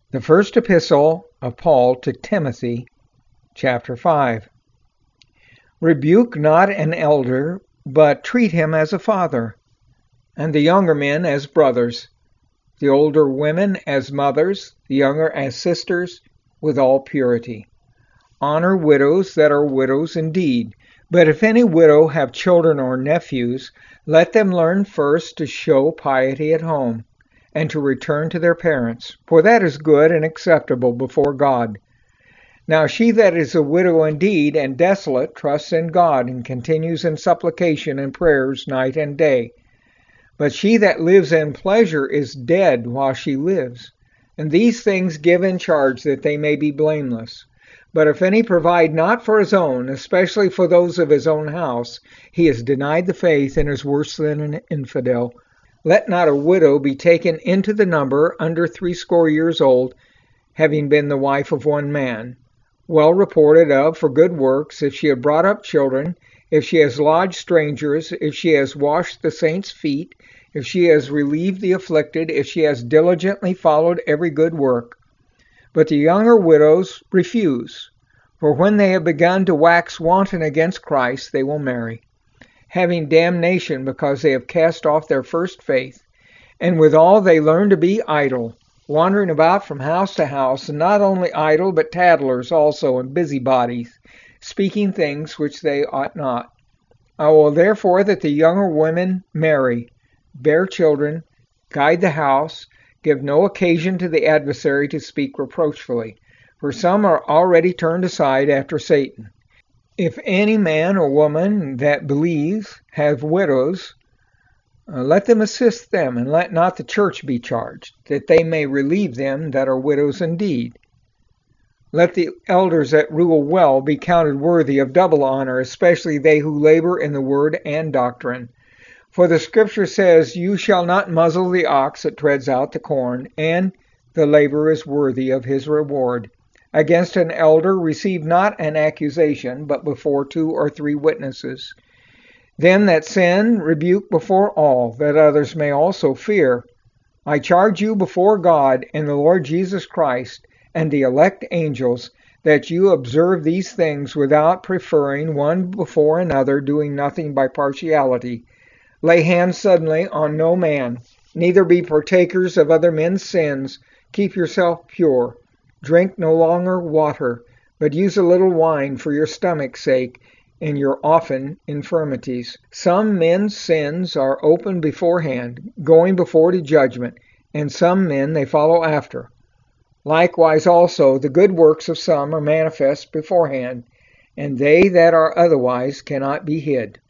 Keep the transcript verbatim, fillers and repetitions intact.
The first epistle of Paul to Timothy, chapter five. Rebuke not an elder, but treat him as a father, and the younger men as brothers, the older women as mothers, the younger as sisters, with all purity. Honor widows that are widows indeed, but if any widow have children or nephews, let them learn first to show piety at home, and to return to their parents, for that is good and acceptable before God. Now she that is a widow indeed and desolate trusts in God, and continues in supplication and prayers night and day. But she that lives in pleasure is dead while she lives. And these things give in charge, that they may be blameless. But if any provide not for his own, especially for those of his own house, he has denied the faith, and is worse than an infidel. Let not a widow be taken into the number under threescore years old, having been the wife of one man, well reported of for good works, if she have brought up children, if she has lodged strangers, if she has washed the saints' feet, if she has relieved the afflicted, if she has diligently followed every good work. But the younger widows refuse, for when they have begun to wax wanton against Christ, they will marry, having damnation, because they have cast off their first faith. And withal they learn to be idle, wandering about from house to house, and not only idle, but tattlers also, and busybodies, speaking things which they ought not. I will therefore that the younger women marry, bear children, guide the house, give no occasion to the adversary to speak reproachfully, for some are already turned aside after Satan. If any man or woman that believes have widows, uh, let them assist them, and let not the church be charged, that they may relieve them that are widows indeed. Let the elders that rule well be counted worthy of double honor, especially they who labor in the word and doctrine. For the Scripture says, "You shall not muzzle the ox that treads out the corn," and "the laborer is worthy of his reward." Against an elder receive not an accusation, but before two or three witnesses. Them that sin rebuke before all, that others may also fear. I charge you before God and the Lord Jesus Christ and the elect angels, that you observe these things without preferring one before another, doing nothing by partiality. Lay hands suddenly on no man, neither be partakers of other men's sins. Keep yourself pure. Drink no longer water, but use a little wine for your stomach's sake and your often infirmities. Some men's sins are open beforehand, going before to judgment, and some men they follow after. Likewise also the good works of some are manifest beforehand, and they that are otherwise cannot be hid.